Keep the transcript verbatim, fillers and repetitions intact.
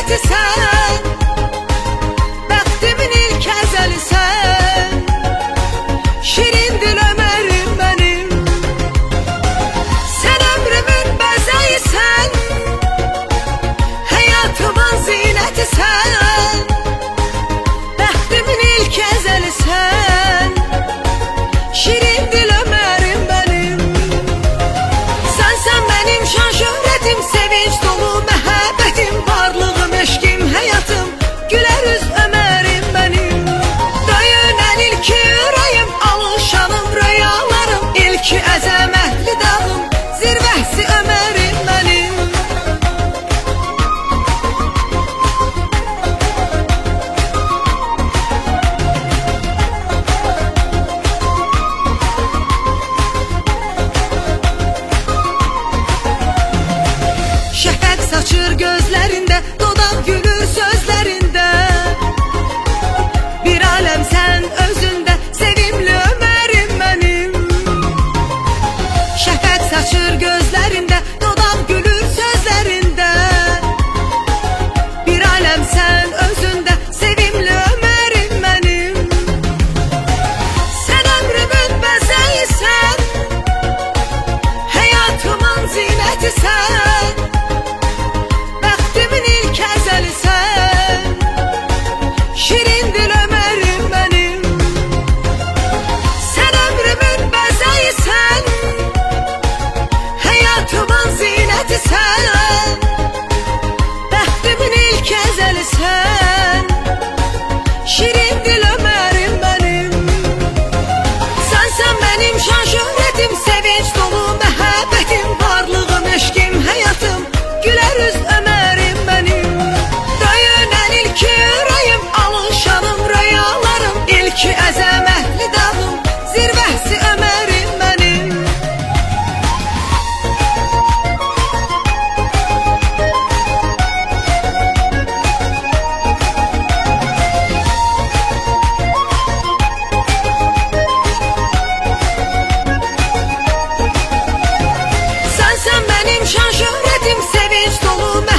zinətisən, bəxtimin ilk əzəlisən, şirin dil ömərim mənim. Sən ömrümün bəzəyisən, həyatımın zinətisən, bəxtimin ilk əzəlisən, şirin dil ömərim mənim. Sənsən mənim şan şöhrətim, sevinç dolu məhəbbətim, varlığım, eşqim, həyatım, gülər üz ömərim mənim. Döyünən ilki ürəyim, alışanım, rüyalarım, ilki əzəmətli dağım, zirvəsi ömərim mənim. Şəhət saçır gözlərində, dodaq gülür sözlərində, bir aləm sən özündə, sevimli ömərim mənim. Şəhət saçır gözlərində, dodaq gülür sözlərində, bir aləm sən özündə, sevimli ömərim mənim. Sən ömrümün bəzəyisən, həyatımın zinətisən, bəxtimin ilk əzəlisən, şirin dil ömərim mənim. Sən ömrümün bəzəyisən, həyatımın zinətisən, bəxtimin ilk əzəlisən, şirin dil ömərim mənim. Sənsən mənim şan şöhrətim, sevinç dolu məhəbbətim, varlığım, eşqim, həyatım, gülər üz ömərim mənim. Döyünən ilki ürəyim, alışanım, rüyalarım, ilki əzəmətli dağım, zirvəsi ömərim mənim. Sənsən mənim şan şöhrətim, sevinç dolu məhəbbətim,